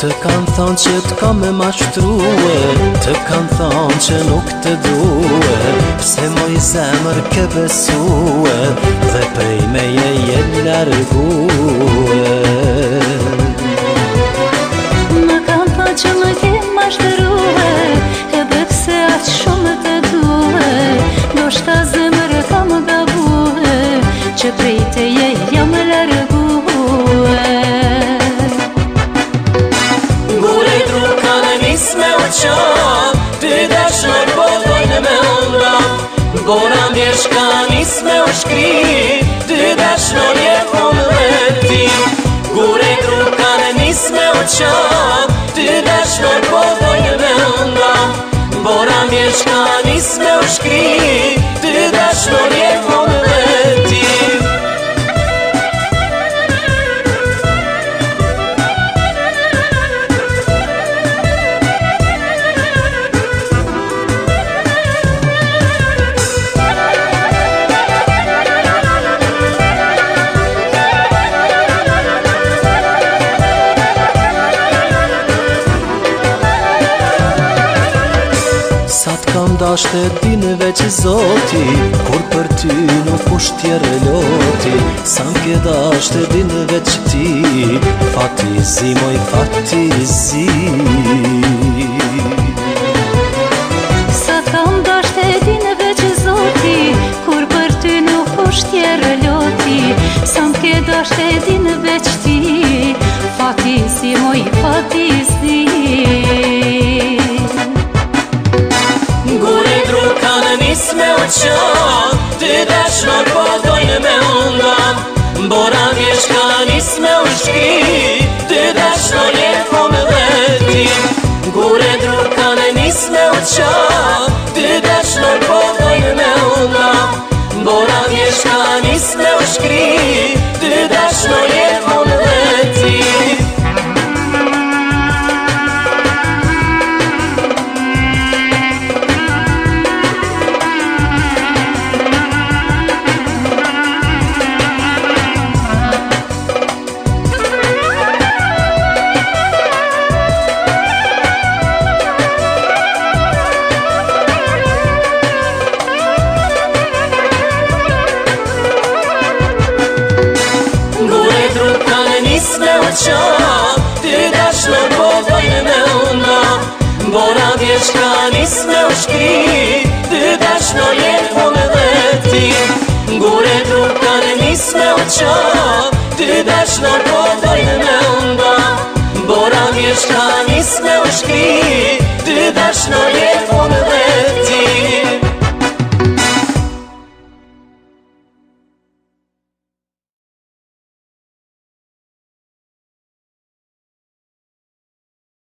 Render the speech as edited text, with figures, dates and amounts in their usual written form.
Të kanë thonë që t'ka me mashtruhe, të kanë thonë që nuk të duhe, pse moj zemër ke besue, dhe prej meje je largue. Më kanë thonë që më ke mashtruhe, edhe pse aq shumë të duhe, ndoshta zemër kam gabue, që prej teje jam largue. Ty dashnor po dojnë me undra, bora mbjesh ka nis me u shkri, ty dashnor je unë dhe ti. Gure gru kanë nis me u qap, ty dashnor po dojnë me undra, bora mbjesh ka nis me u shkri, ty dashnor je unë dhe ti. Sa t'kam dasht e din veç Zoti, kur për ty nuk usht tjerë loti. Sa m'ke dasht e din veç ti, fatizi moj fatizi. Sa t'kam dasht e din veç Zoti, kur për ty nuk usht tjerë loti. Sa m'ke dasht e din veç ti, fatizi moj fatizi. Me u qap, ty dashnor po dojnë me undam, bora vjesh ka nis me u shkri, ty dashnor je unë dhe ti. Gure dru kanë nis me u qap, ty dashnor po dojnë me undam, bora vjesh ka nis me u shkri, ty dashnor je unë dhe ti. Ty dashnor po dojnë me unda, bora vjesh ka nis me u shkri, ty dashnor je unë dhe ti. Gure dru kanë nis me u qap, ty dashnor po dojnë me unda, bora vjesh ka nis me u shkri, ty dashnor je unë